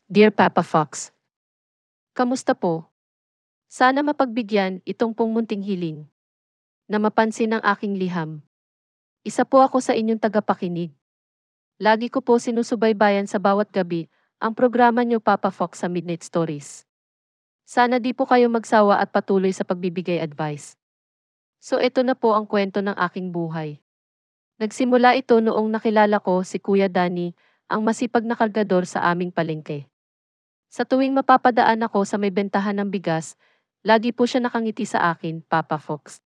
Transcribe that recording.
Dear Papa Fox, kamusta po? Sana mapagbigyan itong pong munting hiling na mapansin ang aking liham. Isa po ako sa inyong tagapakinig. Lagi ko po sinusubaybayan sa bawat gabi ang programa niyo Papa Fox sa Midnight Stories. Sana di po kayo magsawa at patuloy sa pagbibigay advice. So ito na po ang kwento ng aking buhay. Nagsimula ito noong nakilala ko si Kuya Danny, ang masipag na kargador sa aming palengke. Sa tuwing mapapadaan ako sa may bentahan ng bigas, lagi po siya nakangiti sa akin, Papa Fox.